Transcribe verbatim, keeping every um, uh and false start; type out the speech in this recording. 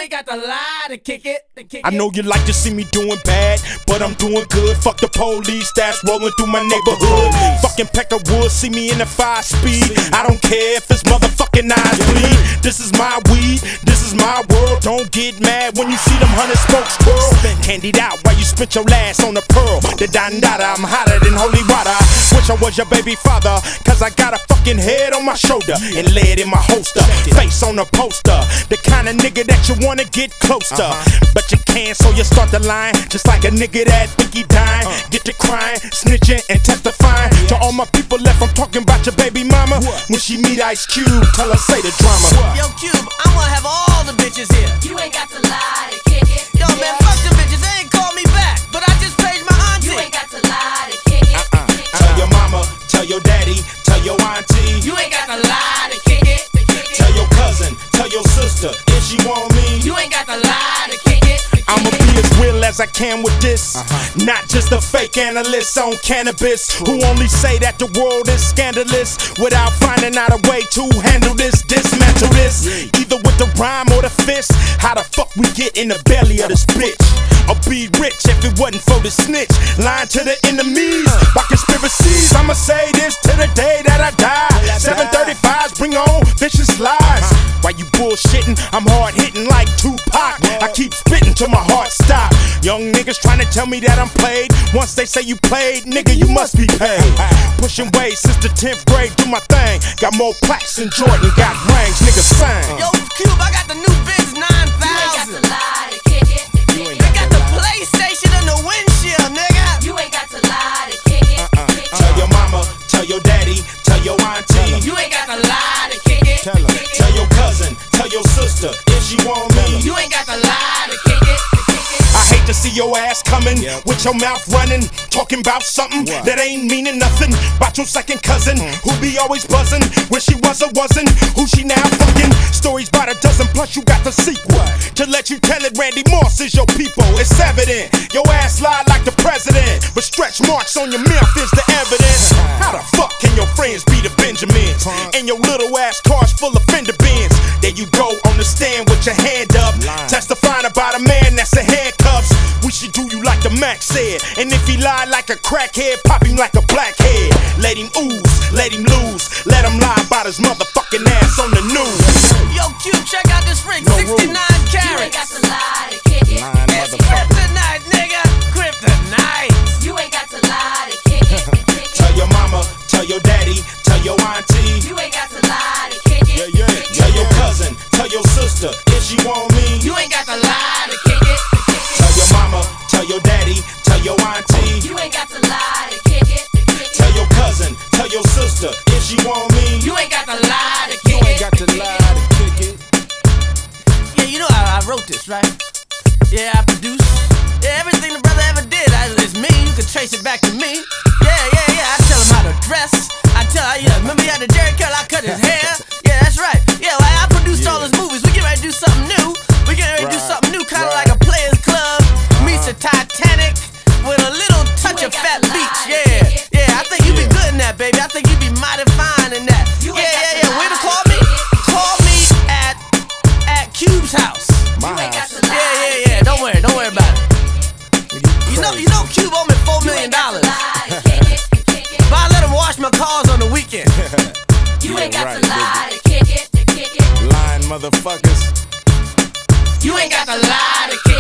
ain't got to lie to kick it, to kick I know you like to see me doing bad, but I'm doing good. Fuck the police that's rolling through my neighborhood. Fucking Peckerwood, see me in the five speed. I don't care if it's motherfucking eyes bleed. This is my weed, this is my world. Don't get mad when you see them hundred spokes twirl. Candied out while you spit your last on the pearl. The dandada, I'm hotter than holy water. Wish I was your baby father, cause I got a fucking head on my shoulder and lead in my holster. Face on the poster, the kind of nigga that you wanna get close to. Uh-huh. But you can't, so you start the line. Just like a nigga that think he dying. Uh. Get to crying, snitching, and testifying. Yes. To all my people left, I'm talking about your baby mama. What? When she meet Ice Cube, tell her say the drama. What? Yo, Cube, I wanna have all the bitches here. You ain't got to lie to kick it. Yo, man, fuck the bitches, they ain't call me back. But I just paged my auntie. You ain't got to lie to kick it. Uh-uh. Uh-uh. Tell your mama, tell your daddy, tell your auntie. You ain't got to lie to kick it. Tell your cousin, tell your sister, if she want me. You ain't got to lie to kick it. I'ma be as real as I can with this. Uh-huh. Not just a fake analyst on cannabis who only say that the world is scandalous without finding out a way to handle this, dismantle this. Yeah. Either with the rhyme or the fist. How the fuck we get in the belly of this bitch? I'll be rich if it wasn't for the snitch. Lying to the enemies by conspiracies. I'ma say this to the day that I die. seven thirty-fives bring on vicious lies. While you bullshitting, I'm hard hitting like Tupac. I keep spitting till my heart stop. Young niggas trying to tell me that I'm played. Once they say you played, nigga, you must be paid. Pushing weight since the tenth grade, do my thing. Got more plaques than Jordan, got rings, nigga sang. Yo, Cube, I got the new Benz nine thousand. You ain't got to lie to kick it. You ain't they got the PlayStation on the windshield, nigga. You ain't got to lie to kick it. Uh-uh. Uh-uh. Tell your mama, tell your daddy, tell your auntie. You ain't got to lie to kick it. Tell her. Tell your cousin, tell your sister, if she want me. You ain't got to lie to kick it. I hate to see your ass coming yep. with your mouth running, talking about something what? that ain't meaning nothing. About your second cousin, mm. who be always buzzing, where she was or wasn't, who she now fucking. Stories by the dozen, plus you got the sequel. What? To let you tell it, Randy Moss is your people. It's evident, your ass lie like the president, but stretch marks on your mouth is the evidence. How the fuck can your friends be the Benjamins? Huh? And your little ass car's full of fender bends. There you go on the stand with your hand up, Line. testifying about a man that's a handcuffs. We should do you like the Mac said. And if he lie like a crackhead, pop him like a blackhead. Let him ooze, let him lose. Let him lie about his motherfucking ass on the news. Yo, Cube, check out this ring, no sixty-nine carats. You ain't got to lie to kick it. Lying it's kryptonite, nigga, kryptonite. You ain't got to lie to kick it. Tell your mama, tell your daddy, tell your auntie. You ain't got to lie to kick it. Yeah, yeah. Tell your cousin, tell your sister, if she want me. You ain't got to lie to kick it. Tell your mama, tell your daddy, tell your auntie. You ain't got to lie to kick it. Tell your cousin, tell your sister, if she want me. You ain't got to lie to kick it. You ain't got to lie to kick it. Yeah, you know I, I wrote this, right? Yeah, I produced. Yeah, everything the brother ever did, I, it's me. You can trace it back to me. Yeah, yeah, yeah. I tell him how to dress. I tell him, yeah, remember he had the Jerry curl, I cut his hair. Yeah, that's right. Yeah, well, I produced yeah. all his movies. We get ready to do something new. We get ready to right. do something new, kind of right. like a Players Club meets a Titanic with a little touch of Fat Beach. Yeah, yeah. I think you yeah. be good in that, baby. I think you be mighty fine in that. Yeah, yeah, yeah. Where to call me? Call me at at Cube's house. My house. Yeah, yeah, yeah. Don't worry, don't worry about it. You know, you know, Cube owe me four million dollars. But I let him wash my cars on the weekend. You ain't got right, to lie to kick it, to kick it. Lying motherfuckers. You ain't got to lie to kick it.